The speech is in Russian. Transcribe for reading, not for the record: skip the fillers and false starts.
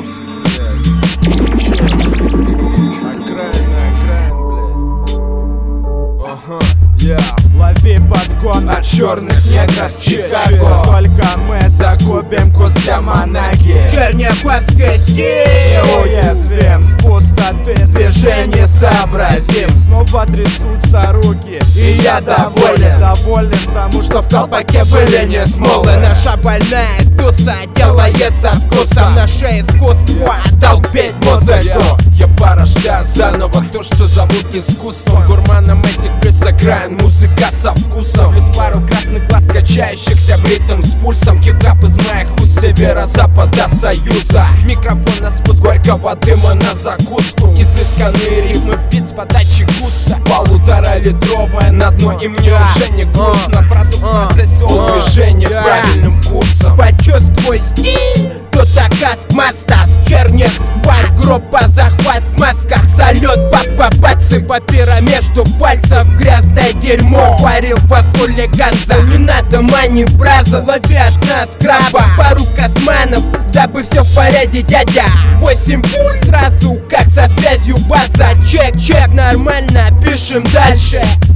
Покровск, блядь. Чё? Окраин, блядь. Ага, Лови подгон от черных негров с Чикаго. Только мы закупим куст для Монаги. Черняховский стиль Неуязвим с пустоты, движение сообразим. Снова трясутся руки, и я доволен. Доволен тому, что в колпаке были не смолы. Наша больная туса делается вкусом. Наше искусство долбить музыку. Я порождаю заново то, что зовут искусством. Гурманом этих бесокраин, музыка со вкусом. Плюс пару красных глаз, качающихся в ритм с пульсом. Хип-хап из моих уст севера-запада союза. Микрофон на спуск, горького дыма на закуску. Изысканные ритмы в бит с подачи густо. 1,5-литровая на дно, и мне уже не грустно. Продукт в процессе движения правильным курсом. Почувствуй стиль, тут оказ Мастас. Чернех скваль, группа захват в масках. Салют, папа-бацы, папира между пальцев. Грязное дерьмо, парил вас хулиганца. Не надо мани, браза, лови от нас краба. Пару косманов, дабы все в порядке, дядя. 8 пуль сразу, как со связью база. Чек, нормально, пишем дальше.